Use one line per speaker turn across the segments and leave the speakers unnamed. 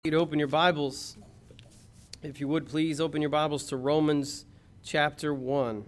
To open your Bibles, if you would please open your Bibles to Romans chapter 1.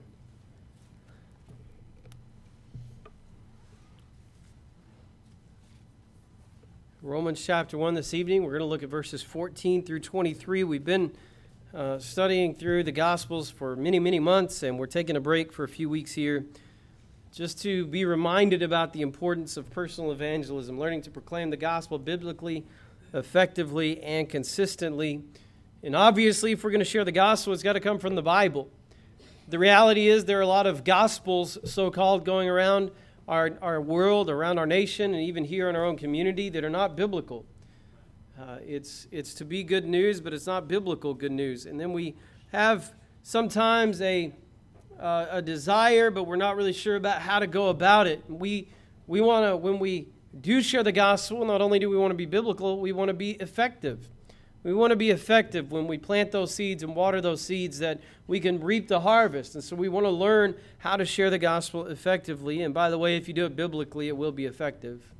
Romans chapter 1 this evening, we're going to look at verses 14 through 23. We've been studying through the Gospels for many months, and we're taking a break for a few weeks here just to be reminded about the importance of personal evangelism, learning to proclaim the gospel biblically, effectively, and consistently. And obviously, if we're going to share the gospel, it's got to come from the Bible. The reality is there are a lot of gospels, so-called, going around our world, around our nation, and even here in our own community that are not biblical. It's to be good news, but it's not biblical good news. And then we have sometimes a desire, but we're not really sure about how to go about it. We want to, when we do share the gospel, not only do we want to be biblical, we want to be effective. We want to be effective when we plant those seeds and water those seeds that we can reap the harvest. And so we want to learn how to share the gospel effectively. And by the way, if you do it biblically, it will be effective.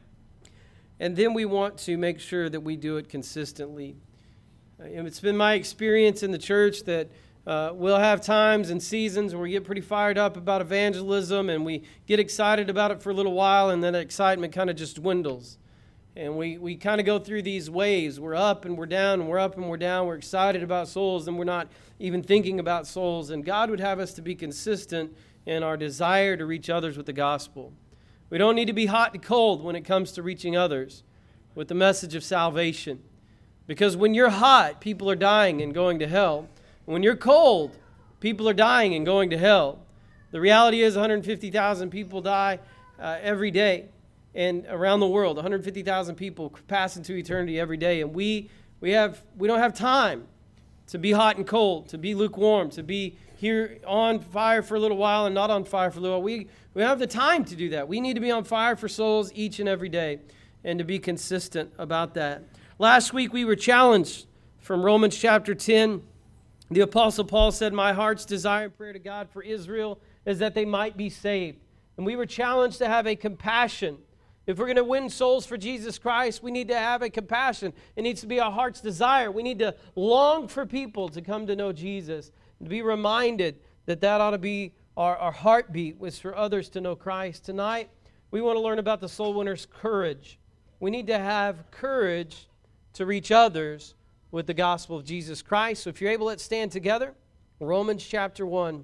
And then we want to make sure that we do it consistently. And it's been my experience in the church that we'll have times and seasons where we get pretty fired up about evangelism and we get excited about it for a little while, and then the excitement kind of just dwindles. And we kind of go through these waves. We're up and we're down, and we're up and we're down. We're excited about souls, and we're not even thinking about souls. And God would have us to be consistent in our desire to reach others with the gospel. We don't need to be hot and cold when it comes to reaching others with the message of salvation. Because when you're hot, people are dying and going to hell. When you're cold, people are dying and going to hell. The reality is 150,000 people die every day and around the world. 150,000 people pass into eternity every day. And we don't have time to be hot and cold, to be lukewarm, to be here on fire for a little while and not on fire for a little while. We don't have the time to do that. We need to be on fire for souls each and every day and to be consistent about that. Last week we were challenged from Romans chapter 10. The Apostle Paul said, "My heart's desire and prayer to God for Israel is that they might be saved." And we were challenged to have a compassion. If we're going to win souls for Jesus Christ, we need to have a compassion. It needs to be our heart's desire. We need to long for people to come to know Jesus and to be reminded that ought to be our heartbeat, was for others to know Christ. Tonight, we want to learn about the soul winner's courage. We need to have courage to reach others with the gospel of Jesus Christ. So if you're able, let's stand together. Romans chapter 1.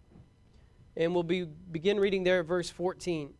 And we'll begin reading there at verse 14.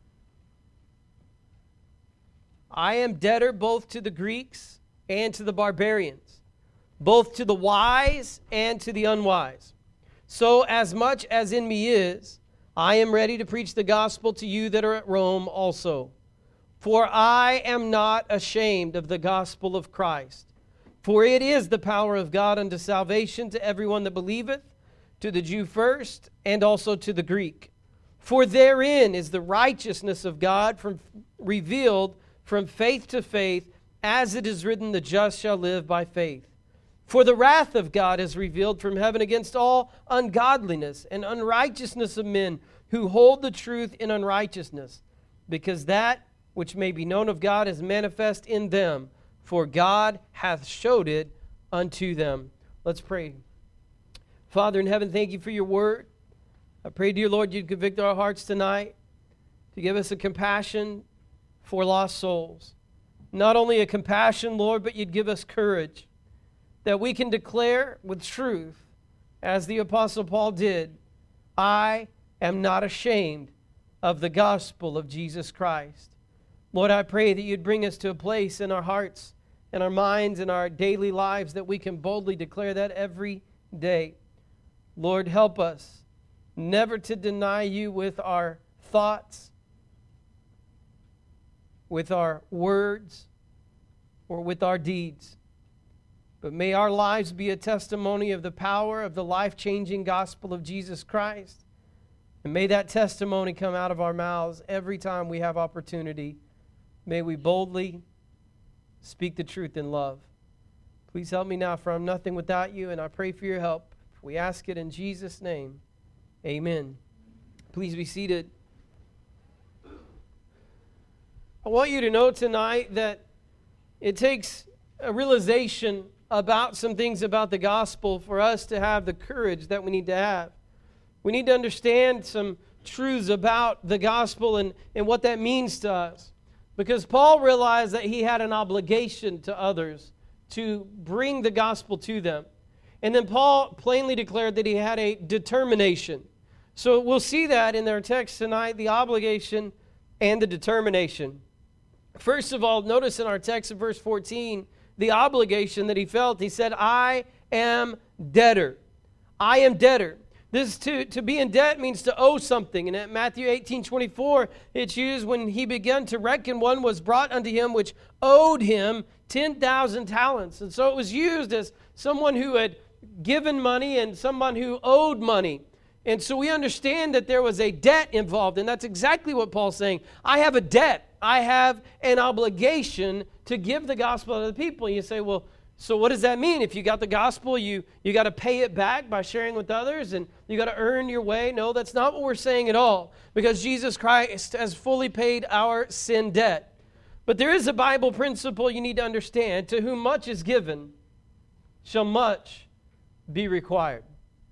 "I am debtor both to the Greeks and to the barbarians, both to the wise and to the unwise. So as much as in me is, I am ready to preach the gospel to you that are at Rome also. For I am not ashamed of the gospel of Christ. For it is the power of God unto salvation to everyone that believeth, to the Jew first, and also to the Greek. For therein is the righteousness of God revealed from faith to faith, as it is written, the just shall live by faith. For the wrath of God is revealed from heaven against all ungodliness and unrighteousness of men who hold the truth in unrighteousness, because that which may be known of God is manifest in them, for God hath showed it unto them." Let's pray. Father in heaven, thank you for your word. I pray, dear Lord, you'd convict our hearts tonight to give us a compassion for lost souls. Not only a compassion, Lord, but you'd give us courage that we can declare with truth, as the Apostle Paul did, "I am not ashamed of the gospel of Jesus Christ." Lord, I pray that you'd bring us to a place in our hearts and our minds and our daily lives that we can boldly declare that every day. Lord, help us never to deny you with our thoughts, with our words, or with our deeds. But may our lives be a testimony of the power of the life-changing gospel of Jesus Christ. And may that testimony come out of our mouths every time we have opportunity. May we boldly speak the truth in love. Please help me now, for I'm nothing without you, and I pray for your help. We ask it in Jesus' name. Amen. Please be seated. I want you to know tonight that it takes a realization about some things about the gospel for us to have the courage that we need to have. We need to understand some truths about the gospel and what that means to us. Because Paul realized that he had an obligation to others to bring the gospel to them. And then Paul plainly declared that he had a determination. So we'll see that in our text tonight, the obligation and the determination. First of all, notice in our text in verse 14, the obligation that he felt. He said, I am debtor. I am debtor. This to be in debt means to owe something. And at Matthew 18:24, it's used when he began to reckon, one was brought unto him which owed him 10,000 talents. And so it was used as someone who had given money and someone who owed money. And so we understand that there was a debt involved. And that's exactly what Paul's saying. I have a debt. I have an obligation to give the gospel to the people. You say, well, so what does that mean? If you got the gospel, you got to pay it back by sharing with others and you got to earn your way. No, that's not what we're saying at all, because Jesus Christ has fully paid our sin debt. But there is a Bible principle you need to understand. To whom much is given, shall much be required.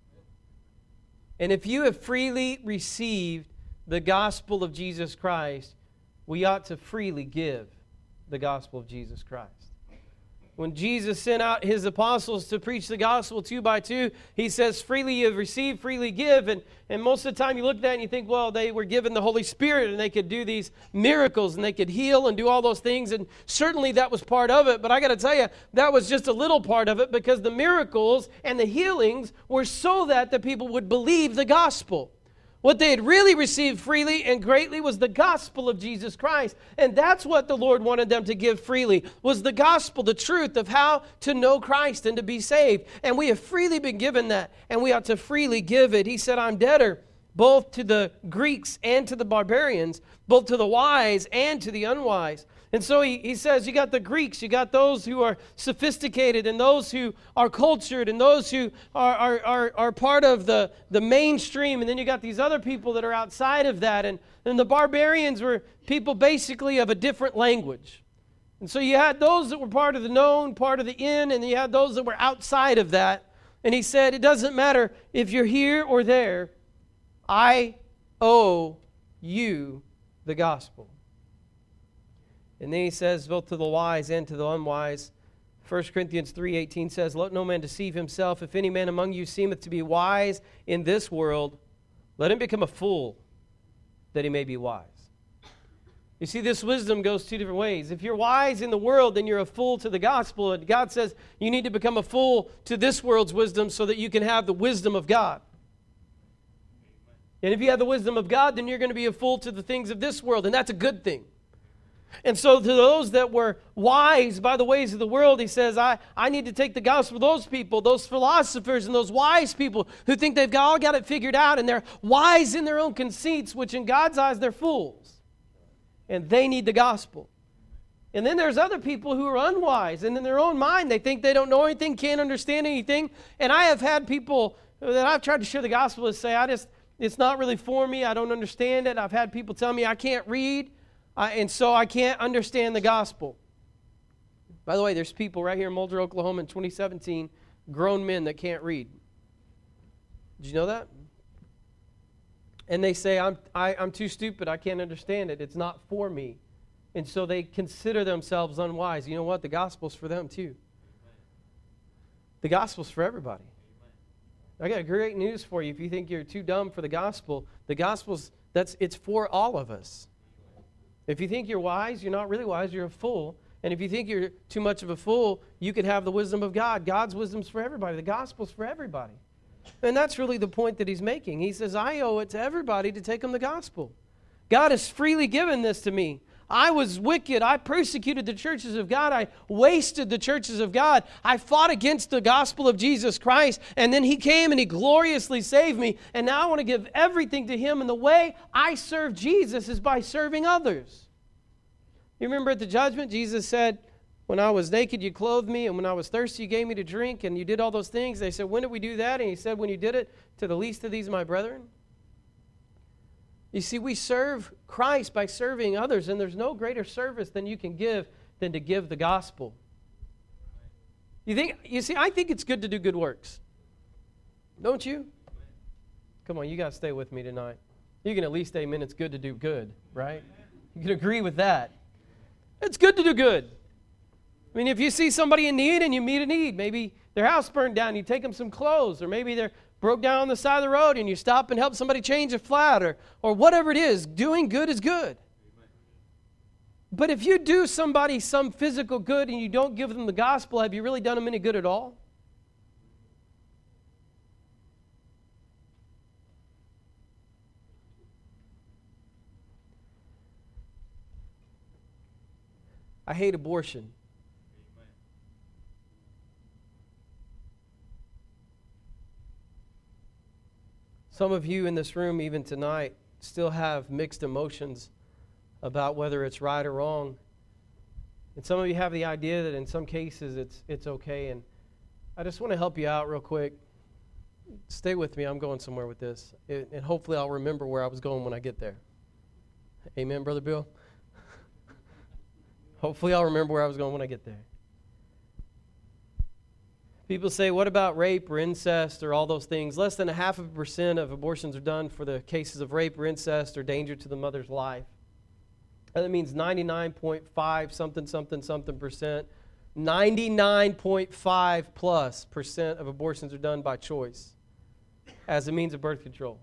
And if you have freely received the gospel of Jesus Christ, we ought to freely give the gospel of Jesus Christ. When Jesus sent out his apostles to preach the gospel 2 by 2, he says, freely you have received, freely give. And most of the time you look at that and you think, well, they were given the Holy Spirit and they could do these miracles and they could heal and do all those things. And certainly that was part of it. But I got to tell you, that was just a little part of it, because the miracles and the healings were so that the people would believe the gospel. What they had really received freely and greatly was the gospel of Jesus Christ. And that's what the Lord wanted them to give freely, was the gospel, the truth of how to know Christ and to be saved. And we have freely been given that, and we ought to freely give it. He said, I'm debtor both to the Greeks and to the barbarians, both to the wise and to the unwise. And so he says, you got the Greeks, you got those who are sophisticated and those who are cultured and those who are part of the mainstream. And then you got these other people that are outside of that. And the barbarians were people basically of a different language. And so you had those that were part of the known, part of the in, and you had those that were outside of that. And he said, it doesn't matter if you're here or there, I owe you the gospel. And then he says, both to the wise and to the unwise. 1 Corinthians 3:18 says, let no man deceive himself. If any man among you seemeth to be wise in this world, let him become a fool, that he may be wise. You see, this wisdom goes two different ways. If you're wise in the world, then you're a fool to the gospel. And God says you need to become a fool to this world's wisdom so that you can have the wisdom of God. And if you have the wisdom of God, then you're going to be a fool to the things of this world, and that's a good thing. And so to those that were wise by the ways of the world, he says, I need to take the gospel to those people, those philosophers and those wise people who think they've all got it figured out, and they're wise in their own conceits, which in God's eyes, they're fools. And they need the gospel. And then there's other people who are unwise, and in their own mind, they think they don't know anything, can't understand anything. And I have had people that I've tried to share the gospel with say, it's not really for me, I don't understand it. I've had people tell me I can't read. And so I can't understand the gospel. By the way, there's people right here in Mulder, Oklahoma in 2017, grown men that can't read. Did you know that? And they say, I'm too stupid, I can't understand it, it's not for me. And so they consider themselves unwise. You know what? The gospel's for them too. The gospel's for everybody. I got great news for you. If you think you're too dumb for the gospel's it's for all of us. If you think you're wise, you're not really wise, you're a fool. And if you think you're too much of a fool, you could have the wisdom of God. God's wisdom's for everybody. The gospel's for everybody. And that's really the point that he's making. He says, I owe it to everybody to take them the gospel. God has freely given this to me. I was wicked. I persecuted the churches of God. I wasted the churches of God. I fought against the gospel of Jesus Christ. And then he came and he gloriously saved me. And now I want to give everything to him. And the way I serve Jesus is by serving others. You remember at the judgment, Jesus said, when I was naked, you clothed me. And when I was thirsty, you gave me to drink. And you did all those things. They said, when did we do that? And he said, when you did it to the least of these, my brethren. You see, we serve Christ by serving others, and there's no greater service than you can give than to give the gospel. I think it's good to do good works. Don't you? Come on, you got to stay with me tonight. You can at least amen it's good to do good, right? You can agree with that. It's good to do good. I mean, if you see somebody in need and you meet a need, maybe their house burned down, you take them some clothes, or maybe they're broke down on the side of the road and you stop and help somebody change a flat, or whatever it is, doing good is good. But if you do somebody some physical good and you don't give them the gospel, have you really done them any good at all? I hate abortion. Some of you in this room, even tonight, still have mixed emotions about whether it's right or wrong. And some of you have the idea that in some cases it's okay. And I just want to help you out real quick. Stay with me. I'm going somewhere with this. And hopefully I'll remember where I was going when I get there. Amen, Brother Bill? Hopefully I'll remember where I was going when I get there. People say, what about rape or incest or all those things? Less than 0.5% of abortions are done for the cases of rape or incest or danger to the mother's life. That means 99.5 percent, 99.5 plus percent of abortions are done by choice as a means of birth control.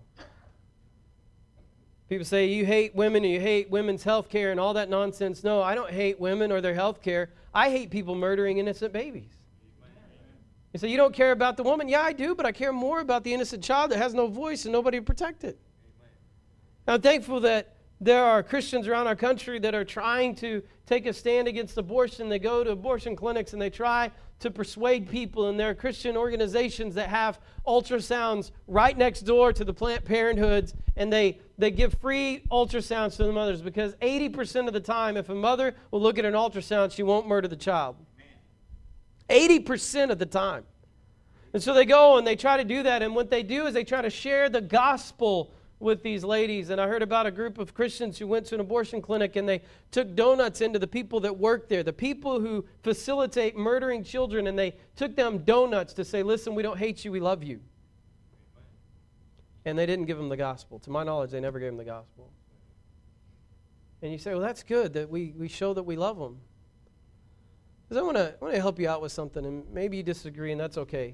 People say you hate women and you hate women's health care and all that nonsense. No, I don't hate women or their health care. I hate people murdering innocent babies. You say, you don't care about the woman? Yeah, I do, but I care more about the innocent child that has no voice and nobody to protect it. I'm thankful that there are Christians around our country that are trying to take a stand against abortion. They go to abortion clinics and they try to persuade people. And there are Christian organizations that have ultrasounds right next door to the Planned Parenthoods. And they give free ultrasounds to the mothers because 80% of the time, if a mother will look at an ultrasound, she won't murder the child. 80% of the time. And so they go and they try to do that. And what they do is they try to share the gospel with these ladies. And I heard about a group of Christians who went to an abortion clinic and they took donuts into the people that work there, the people who facilitate murdering children, and they took them donuts to say, listen, we don't hate you, we love you. And they didn't give them the gospel. To my knowledge, they never gave them the gospel. And you say, well, that's good that we show that we love them. Because I want to help you out with something, and maybe you disagree, and that's okay.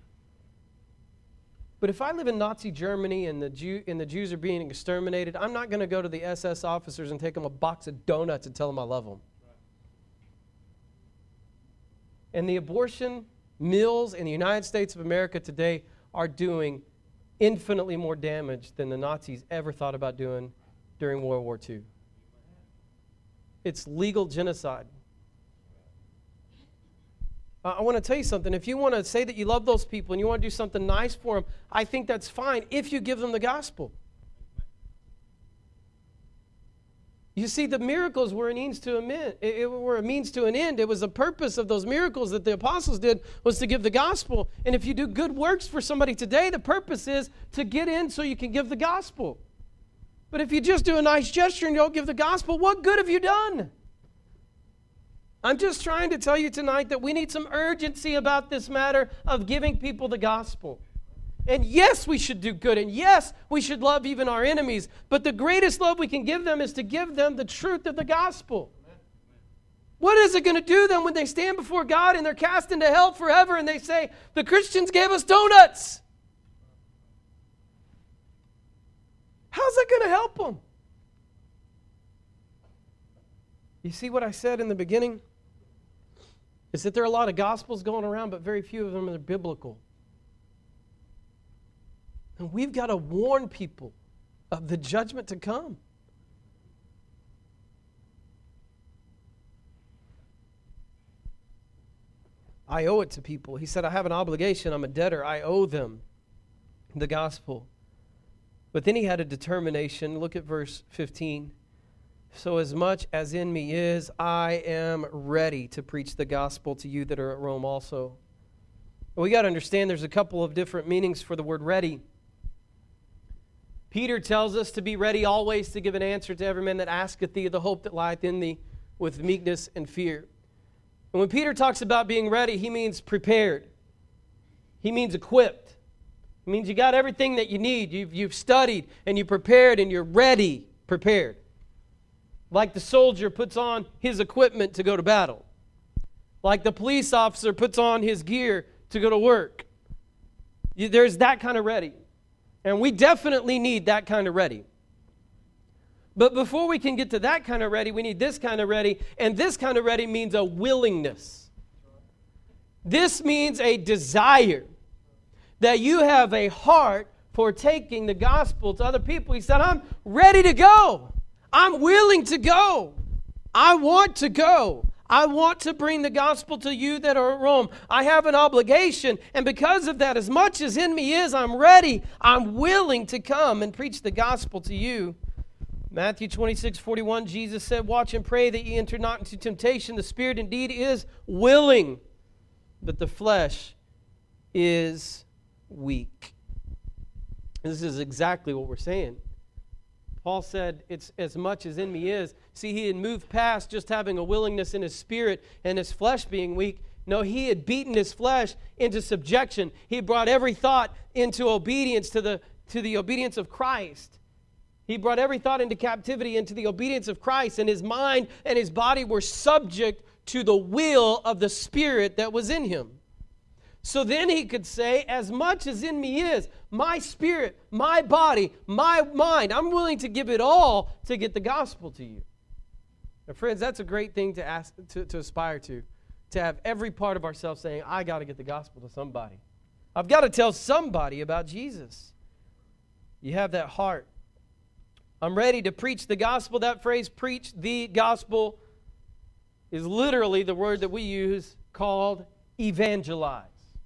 But if I live in Nazi Germany and the Jews are being exterminated, I'm not going to go to the SS officers and take them a box of donuts and tell them I love them. And the abortion mills in the United States of America today are doing infinitely more damage than the Nazis ever thought about doing during World War II. It's legal genocide. I want to tell you something. If you want to say that you love those people and you want to do something nice for them, I think that's fine if you give them the gospel. You see, the miracles were a means to an end. It was the purpose of those miracles that the apostles did was to give the gospel. And if you do good works for somebody today, the purpose is to get in so you can give the gospel. But if you just do a nice gesture and you don't give the gospel, what good have you done? I'm just trying to tell you tonight that we need some urgency about this matter of giving people the gospel. And yes, we should do good. And yes, we should love even our enemies. But the greatest love we can give them is to give them the truth of the gospel. What is it going to do then when they stand before God and they're cast into hell forever and they say, the Christians gave us donuts? How's that going to help them? You see what I said in the beginning? Is that there are a lot of gospels going around, but very few of them are biblical. And we've got to warn people of the judgment to come. I owe it to people. He said, I have an obligation. I'm a debtor. I owe them the gospel. But then he had a determination. Look at verse 15. So as much as in me is, I am ready to preach the gospel to you that are at Rome also. We got to understand there's a couple of different meanings for the word ready. Peter tells us to be ready always to give an answer to every man that asketh thee of the hope that lieth in thee with meekness and fear. And when Peter talks about being ready, he means prepared. He means equipped. It means you got everything that you need. You've studied and you prepared and you're ready, prepared. Like the soldier puts on his equipment to go to battle. Like the police officer puts on his gear to go to work. There's that kind of ready. And we definitely need that kind of ready. But before we can get to that kind of ready, we need this kind of ready. And this kind of ready means a willingness. This means a desire. That you have a heart for taking the gospel to other people. He said, I'm ready to go. I'm willing to go. I want to go. I want to bring the gospel to you that are at Rome. I have an obligation, and because of that, as much as in me is, I'm ready. I'm willing to come and preach the gospel to you. Matthew 26:41, Jesus said, watch and pray that ye enter not into temptation. The spirit indeed is willing, but the flesh is weak. This is exactly what we're saying. Paul said, it's as much as in me is. See, he had moved past just having a willingness in his spirit and his flesh being weak. No, he had beaten his flesh into subjection. He brought every thought into obedience to the obedience of Christ. He brought every thought into captivity into the obedience of Christ, and his mind and his body were subject to the will of the Spirit that was in him. So then he could say, as much as in me is, my spirit, my body, my mind, I'm willing to give it all to get the gospel to you. Now, friends, that's a great thing to ask, to aspire to have every part of ourselves saying, I got to get the gospel to somebody. I've got to tell somebody about Jesus. You have that heart. I'm ready to preach the gospel. That phrase, preach the gospel, is literally the word that we use called evangelize.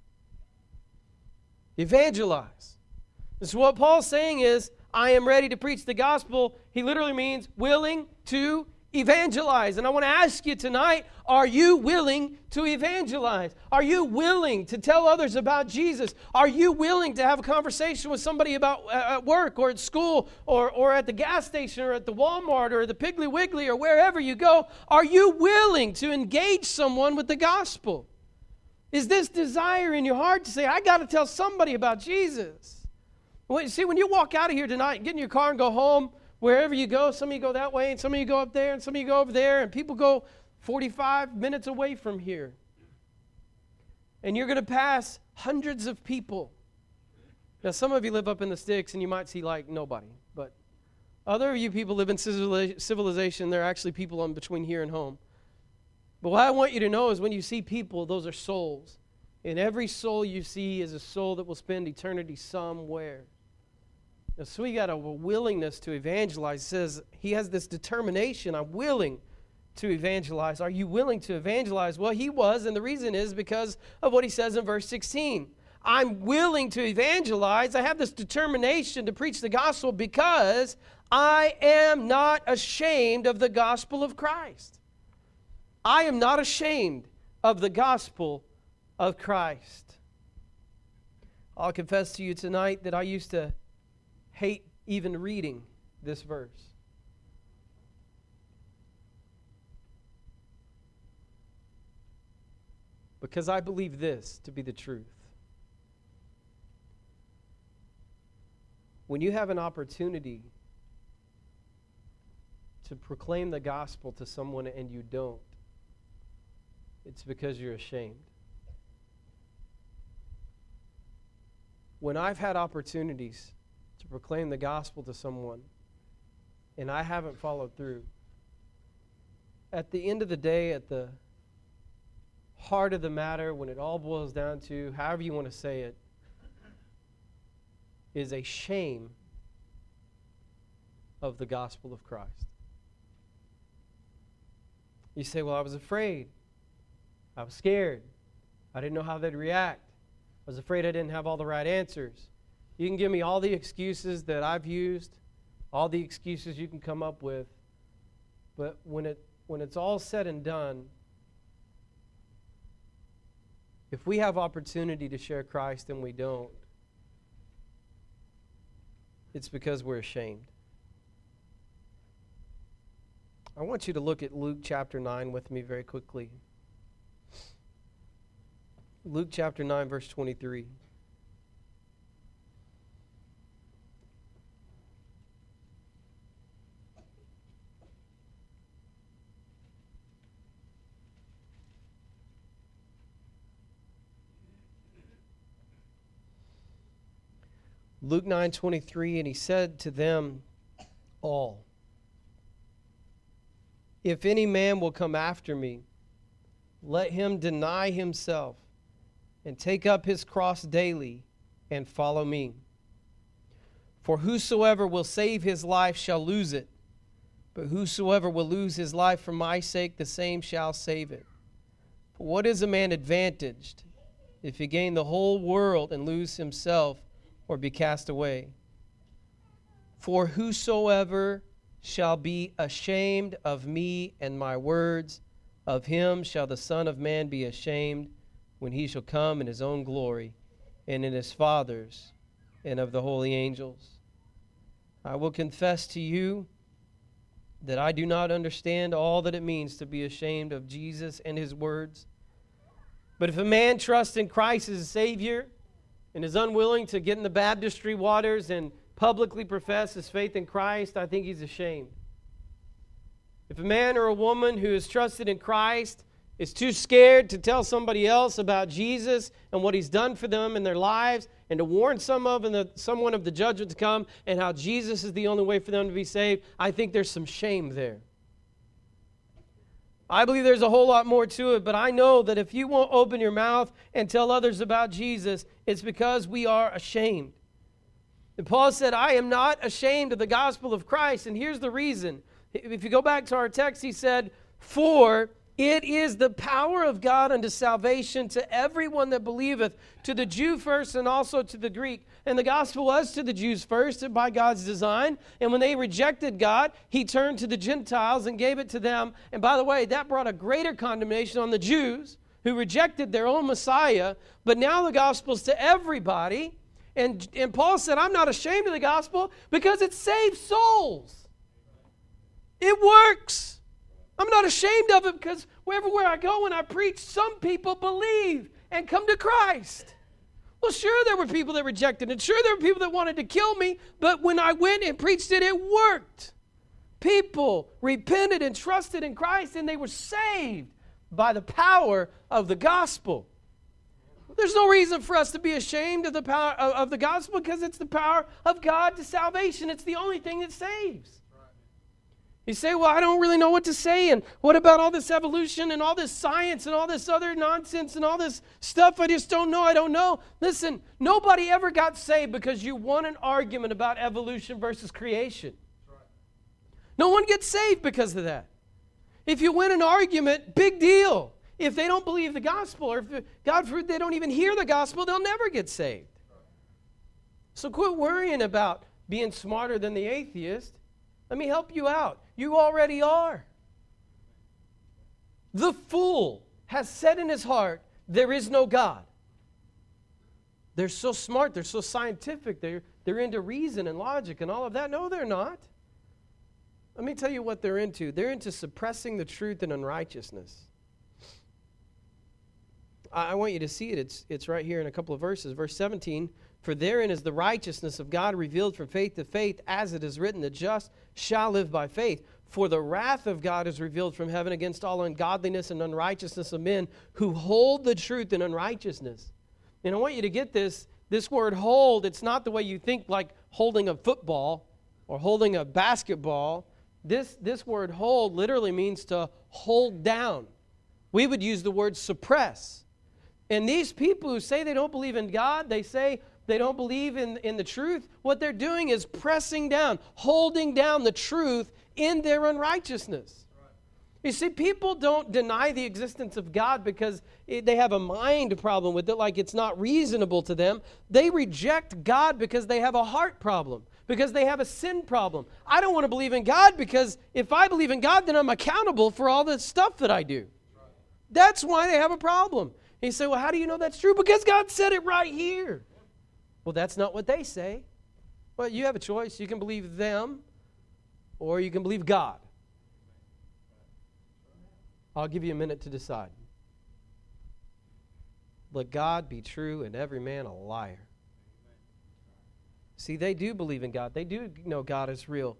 Evangelize. So what Paul's saying is, I am ready to preach the gospel. He literally means willing to evangelize. And I want to ask you tonight, are you willing to evangelize? Are you willing to tell others about Jesus? Are you willing to have a conversation with somebody about at work or at school or at the gas station or at the Walmart or the Piggly Wiggly or wherever you go? Are you willing to engage someone with the gospel? Is this desire in your heart to say, I got to tell somebody about Jesus? See, when you walk out of here tonight and get in your car and go home, wherever you go, some of you go that way and some of you go up there and some of you go over there, and people go 45 minutes away from here. And you're going to pass hundreds of people. Now, some of you live up in the sticks and you might see like nobody, but other of you people live in civilization. There are actually people in between here and home. But what I want you to know is when you see people, those are souls. And every soul you see is a soul that will spend eternity somewhere. Now, so we got a willingness to evangelize. It says he has this determination. I'm willing to evangelize. Are you willing to evangelize? Well, he was, and the reason is because of what he says in verse 16. I'm willing to evangelize. I have this determination to preach the gospel because I am not ashamed of the gospel of Christ. I am not ashamed of the gospel of Christ. I'll confess to you tonight that I used to hate even reading this verse. Because I believe this to be the truth. When you have an opportunity to proclaim the gospel to someone and you don't, it's because you're ashamed. When I've had opportunities to proclaim the gospel to someone and I haven't followed through, at the end of the day, at the heart of the matter, when it all boils down to, however you want to say it, is a shame of the gospel of Christ. You say, well, I was afraid. I was scared. I didn't know how they'd react. I was afraid I didn't have all the right answers. You can give me all the excuses that I've used, all the excuses you can come up with, but when it's all said and done, if we have opportunity to share Christ and we don't, it's because we're ashamed. I want you to look at Luke chapter 9 with me very quickly. Luke chapter 9, verse 23. Luke 9:23, and he said to them all, if any man will come after me, let him deny himself and take up his cross daily and follow me. For whosoever will save his life shall lose it, but whosoever will lose his life for my sake, the same shall save it. For what is a man advantaged if he gain the whole world and lose himself or be cast away? For whosoever shall be ashamed of me and my words, of him shall the Son of Man be ashamed when he shall come in his own glory and in his Father's and of the holy angels. I will confess to you that I do not understand all that it means to be ashamed of Jesus and his words. But if a man trusts in Christ as a Savior and is unwilling to get in the baptistry waters and publicly profess his faith in Christ, I think he's ashamed. If a man or a woman who has trusted in Christ is too scared to tell somebody else about Jesus and what he's done for them in their lives and to warn someone of the judgment to come and how Jesus is the only way for them to be saved, I think there's some shame there. I believe there's a whole lot more to it, but I know that if you won't open your mouth and tell others about Jesus, it's because we are ashamed. And Paul said, I am not ashamed of the gospel of Christ. And here's the reason. If you go back to our text, he said, for it is the power of God unto salvation to everyone that believeth, to the Jew first and also to the Greek. And the gospel was to the Jews first by God's design. And when they rejected God, he turned to the Gentiles and gave it to them. And by the way, that brought a greater condemnation on the Jews who rejected their own Messiah. But now the gospel's to everybody. And Paul said, I'm not ashamed of the gospel because it saves souls. It works. I'm not ashamed of it because everywhere I go and I preach, some people believe and come to Christ. Well, sure, there were people that rejected it. Sure, there were people that wanted to kill me. But when I went and preached it, it worked. People repented and trusted in Christ, and they were saved by the power of the gospel. There's no reason for us to be ashamed of the power of the gospel because it's the power of God to salvation. It's the only thing that saves. You say, well, I don't really know what to say, and what about all this evolution and all this science and all this other nonsense and all this stuff I just don't know, I don't know. Listen, nobody ever got saved because you won an argument about evolution versus creation. No one gets saved because of that. If you win an argument, big deal. If they don't believe the gospel, or if, God forbid, they don't even hear the gospel, they'll never get saved. So quit worrying about being smarter than the atheist. Let me help you out. You already are. The fool has said in his heart, there is no God. They're so smart, they're so scientific, they're into reason and logic and all of that. No, they're not. Let me tell you what they're into. They're into suppressing the truth and unrighteousness. I want you to see it. It's right here in a couple of verses. Verse 17, for therein is the righteousness of God revealed from faith to faith, as it is written, the just shall live by faith. For the wrath of God is revealed from heaven against all ungodliness and unrighteousness of men who hold the truth in unrighteousness. And I want you to get this word hold, it's not the way you think, like holding a football or holding a basketball. This word hold literally means to hold down. We would use the word suppress. And these people who say they don't believe in God, they say they don't believe in the truth, what they're doing is pressing down, holding down the truth in their unrighteousness. Right. You see, people don't deny the existence of God because they have a mind problem with it, like it's not reasonable to them. They reject God because they have a heart problem, because they have a sin problem. I don't want to believe in God because if I believe in God, then I'm accountable for all the stuff that I do. Right. That's why they have a problem. And you say, well, how do you know that's true? Because God said it right here. Well, that's not what they say. Well, you have a choice. You can believe them or you can believe God. I'll give you a minute to decide. let God be true and every man a liar. See, they do believe in God. They do know God is real.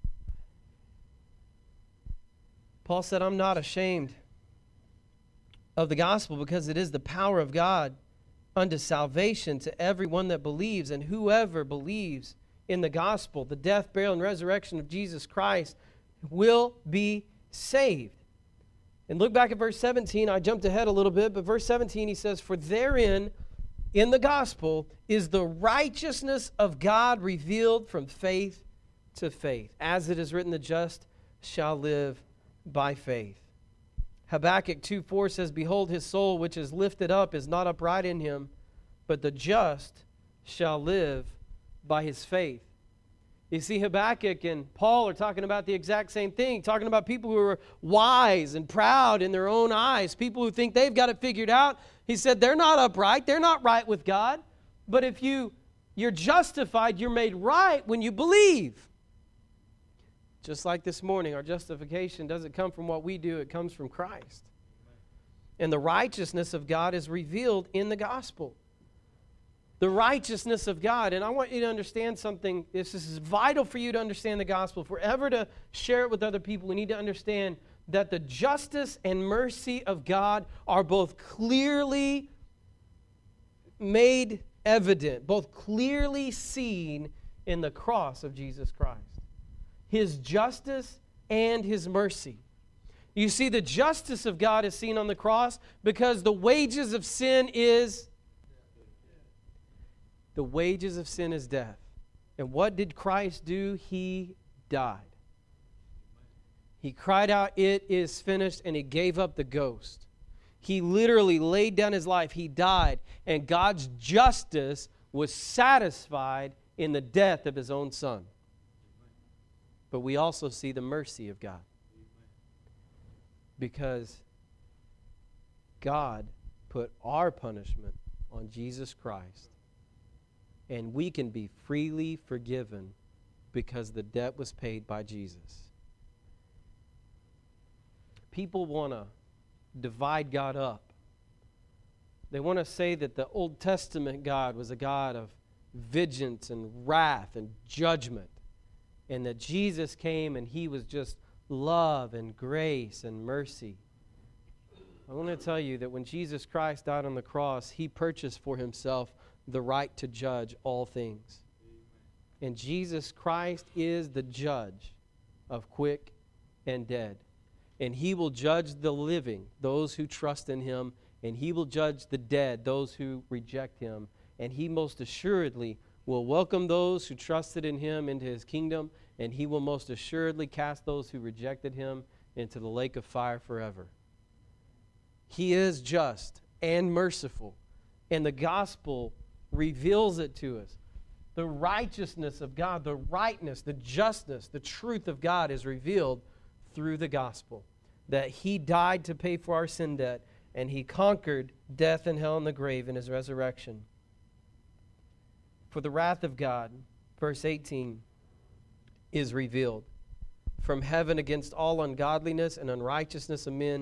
Paul said, I'm not ashamed of the gospel because it is the power of God unto salvation to everyone that believes, and whoever believes in the gospel, the death, burial, and resurrection of Jesus Christ, will be saved. And look back at verse 17. I jumped ahead a little bit, but verse 17 he says, for therein, in the gospel, is the righteousness of God revealed from faith to faith. As it is written, the just shall live by faith. Habakkuk 2:4 says, behold, his soul which is lifted up is not upright in him, but the just shall live by his faith. You see, Habakkuk and Paul are talking about the exact same thing, talking about people who are wise and proud in their own eyes, people who think they've got it figured out. He said they're not upright, they're not right with God, but if you're justified, you're made right when you believe. Just like this morning, our justification doesn't come from what we do, it comes from Christ. And the righteousness of God is revealed in the gospel. The righteousness of God. And I want you to understand something. This is vital for you to understand the gospel. If we're ever to share it with other people, we need to understand that the justice and mercy of God are both clearly made evident, both clearly seen in the cross of Jesus Christ. His justice and his mercy. You see, the justice of God is seen on the cross because the wages of sin is death. And what did Christ do? He died. He cried out, it is finished, and he gave up the ghost. He literally laid down his life. He died, and God's justice was satisfied in the death of his own son. But we also see the mercy of God. Because God put our punishment on Jesus Christ. And we can be freely forgiven because the debt was paid by Jesus. People want to divide God up. They want to say that the Old Testament God was a God of vengeance and wrath and judgment. And that Jesus came and he was just love and grace and mercy. I want to tell you that when Jesus Christ died on the cross, he purchased for himself the right to judge all things. And Jesus Christ is the judge of quick and dead. And he will judge the living, those who trust in him, and he will judge the dead, those who reject him. And he most assuredly will welcome those who trusted in him into his kingdom, and he will most assuredly cast those who rejected him into the lake of fire forever. He is just and merciful, and the gospel reveals it to us. The righteousness of God, the rightness, the justness, the truth of God is revealed through the gospel. That he died to pay for our sin debt, and he conquered death and hell and the grave in his resurrection. For the wrath of God, verse 18, is revealed from heaven against all ungodliness and unrighteousness of men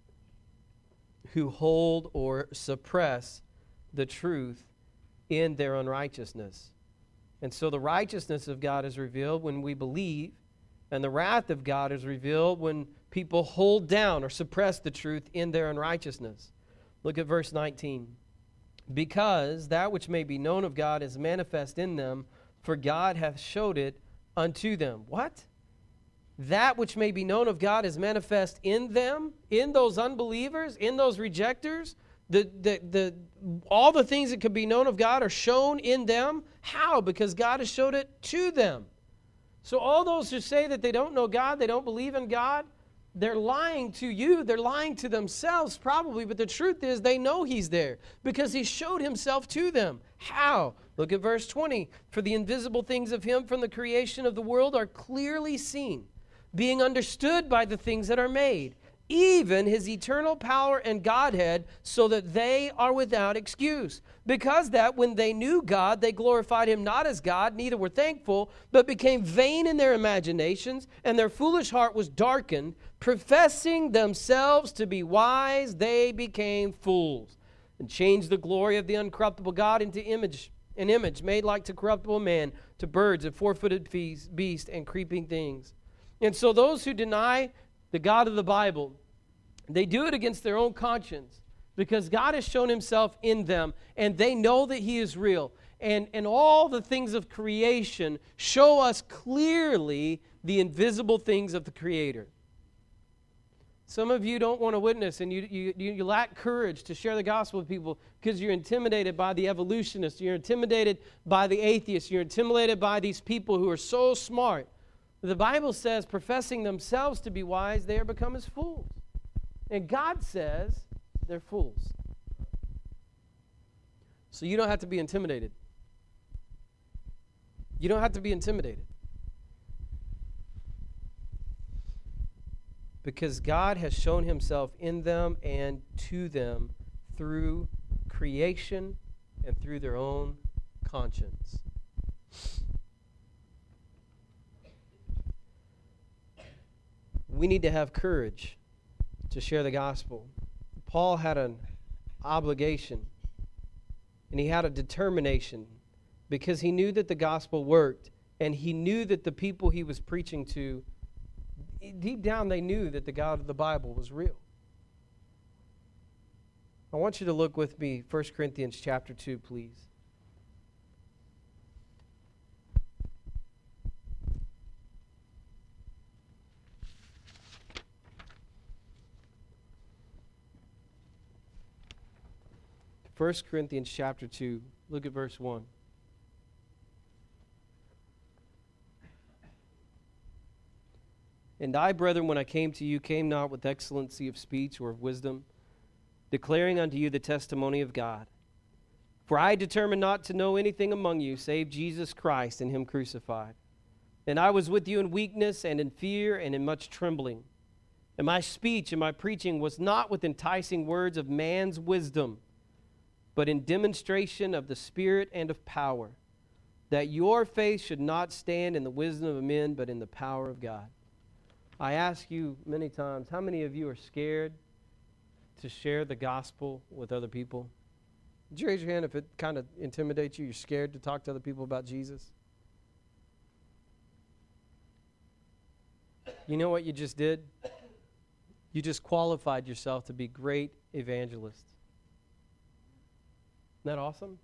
who hold or suppress the truth in their unrighteousness. And so the righteousness of God is revealed when we believe, and the wrath of God is revealed when people hold down or suppress the truth in their unrighteousness. Look at verse 19. Because that which may be known of God is manifest in them, for God hath showed it unto them. What? That which may be known of God is manifest in them, in those unbelievers, in those rejectors. All the things that could be known of God are shown in them. How? Because God has showed it to them. So all those who say that they don't know God, they don't believe in God, they're lying to you. They're lying to themselves probably, but the truth is they know he's there because he showed himself to them. How? Look at verse 20. For the invisible things of him from the creation of the world are clearly seen, being understood by the things that are made, even his eternal power and Godhead, so that they are without excuse. Because that when they knew God, they glorified him not as God, neither were thankful, but became vain in their imaginations, and their foolish heart was darkened. Professing themselves to be wise, they became fools. and changed the glory of the uncorruptible God into an image made like to corruptible man, to birds and four-footed beasts and creeping things. And so those who deny the God of the Bible, they do it against their own conscience, because God has shown himself in them, and they know that he is real. And all the things of creation show us clearly the invisible things of the Creator. Some of you don't want to witness, and you lack courage to share the gospel with people because you're intimidated by the evolutionists, you're intimidated by the atheists, you're intimidated by these people who are so smart. The Bible says, professing themselves to be wise, they are become as fools. And God says they're fools. So you don't have to be intimidated. You don't have to be intimidated. Because God has shown himself in them and to them through creation and through their own conscience. We need to have courage to share the gospel. Paul had an obligation, and he had a determination, because he knew that the gospel worked, and he knew that the people he was preaching to, deep down they knew that the God of the Bible was real. I want you to look with me, 1 Corinthians chapter 2, please. First Corinthians chapter 2, look at verse 1. And I, brethren, when I came to you, came not with excellency of speech or of wisdom, declaring unto you the testimony of God. For I determined not to know anything among you, save Jesus Christ and him crucified. And I was with you in weakness and in fear and in much trembling. And my speech and my preaching was not with enticing words of man's wisdom, but in demonstration of the Spirit and of power, that your faith should not stand in the wisdom of men, but in the power of God. I ask you many times, how many of you are scared to share the gospel with other people? Would you raise your hand if it kind of intimidates you? You're scared to talk to other people about Jesus? You know what you just did? You just qualified yourself to be great evangelists. Isn't that awesome?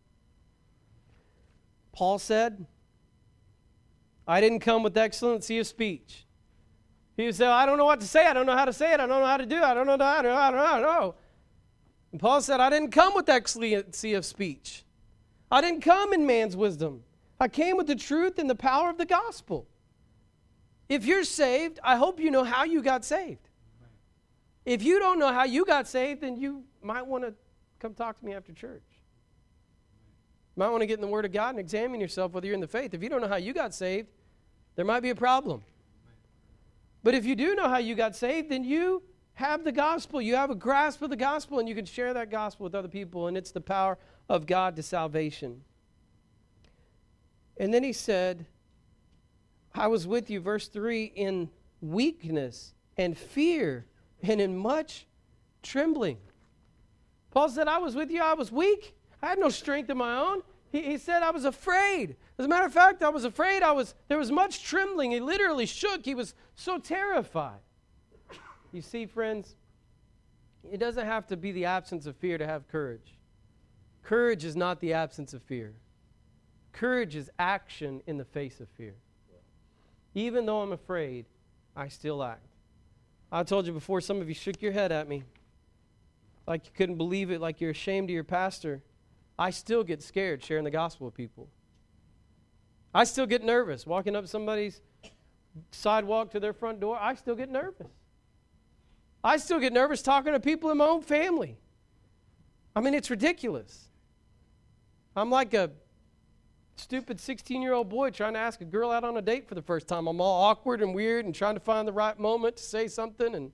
Paul said, I didn't come with excellency of speech. He would say, I don't know what to say. I don't know how to say it. I don't know how to do it. I don't know. I don't know. And Paul said, I didn't come with excellency of speech. I didn't come in man's wisdom. I came with the truth and the power of the gospel. If you're saved, I hope you know how you got saved. If you don't know how you got saved, then you might want to come talk to me after church. You might want to get in the Word of God and examine yourself whether you're in the faith. If you don't know how you got saved, there might be a problem. But if you do know how you got saved, then you have the gospel. You have a grasp of the gospel, and you can share that gospel with other people, and it's the power of God to salvation. And then he said, I was with you, verse 3, in weakness and fear and in much trembling. Paul said, I was with you, I was weak. I had no strength of my own. He said, I was afraid. As a matter of fact, I was afraid. There was much trembling. He literally shook. He was so terrified. You see, friends, it doesn't have to be the absence of fear to have courage. Courage is not the absence of fear. Courage is action in the face of fear. Even though I'm afraid, I still act. I told you before, some of you shook your head at me like you couldn't believe it, like you're ashamed of your pastor. I still get scared sharing the gospel with people. I still get nervous walking up somebody's sidewalk to their front door. I still get nervous. I still get nervous talking to people in my own family. I mean, it's ridiculous. I'm like a stupid 16-year-old boy trying to ask a girl out on a date for the first time. I'm all awkward and weird and trying to find the right moment to say something. And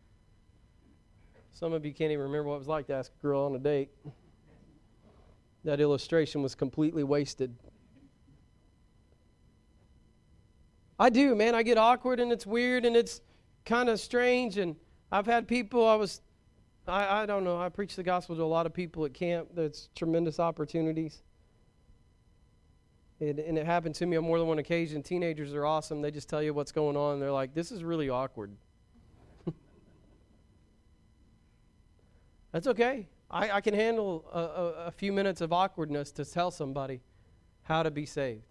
some of you can't even remember what it was like to ask a girl on a date. That illustration was completely wasted. I do, man. I get awkward and it's weird and it's kind of strange. And I've had people, I was I don't know. I preach the gospel to a lot of people at camp. There's tremendous opportunities. And it happened to me on more than one occasion. Teenagers are awesome. They just tell you what's going on. They're like, this is really awkward. That's okay. I can handle a few minutes of awkwardness to tell somebody how to be saved.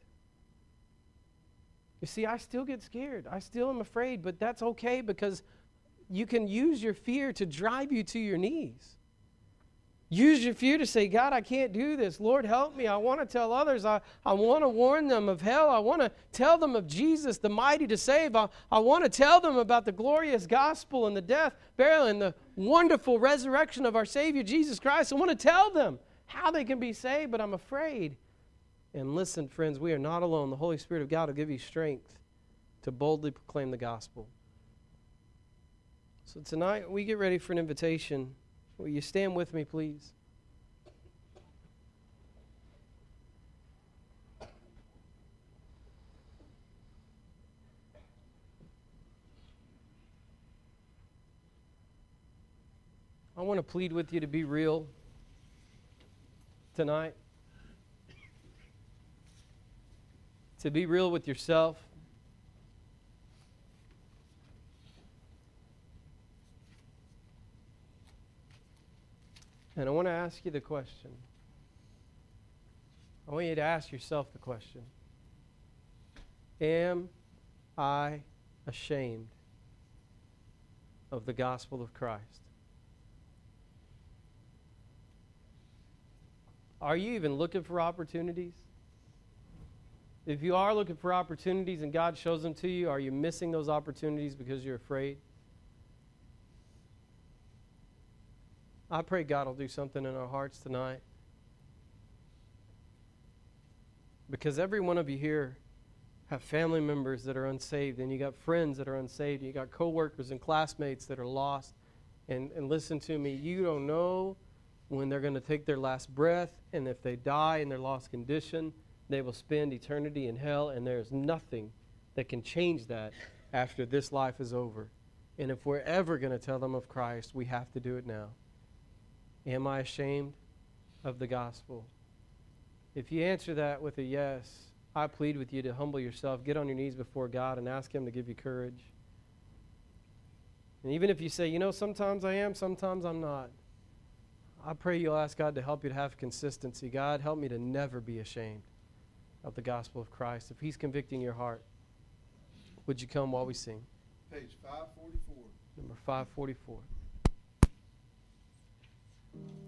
You see, I still get scared. I still am afraid, but that's okay because you can use your fear to drive you to your knees. Use your fear to say, God, I can't do this. Lord, help me. I want to tell others. I want to warn them of hell. I want to tell them of Jesus, the mighty to save. I want to tell them about the glorious gospel and the death, burial, and the wonderful resurrection of our Savior, Jesus Christ. I want to tell them how they can be saved, but I'm afraid. And listen, friends, we are not alone. The Holy Spirit of God will give you strength to boldly proclaim the gospel. So tonight, we get ready for an invitation. Will you stand with me, please? I want to plead with you to be real tonight. To be real with yourself. And I want to ask you the question. I want you to ask yourself the question. Am I ashamed of the gospel of Christ? Are you even looking for opportunities? If you are looking for opportunities and God shows them to you, are you missing those opportunities because you're afraid? I pray God will do something in our hearts tonight. Because every one of you here have family members that are unsaved, and you got friends that are unsaved, and you got coworkers and classmates that are lost. And listen to me, you don't know when they're going to take their last breath, and if they die in their lost condition, they will spend eternity in hell, and there's nothing that can change that after this life is over. And if we're ever going to tell them of Christ, we have to do it now. Am I ashamed of the gospel? If you answer that with a yes, I plead with you to humble yourself, get on your knees before God, and ask Him to give you courage. And even if you say, sometimes I am, sometimes I'm not, I pray you'll ask God to help you to have consistency. God, help me to never be ashamed of the gospel of Christ. If He's convicting your heart, would you come while we sing?
Page 544.
Number 544.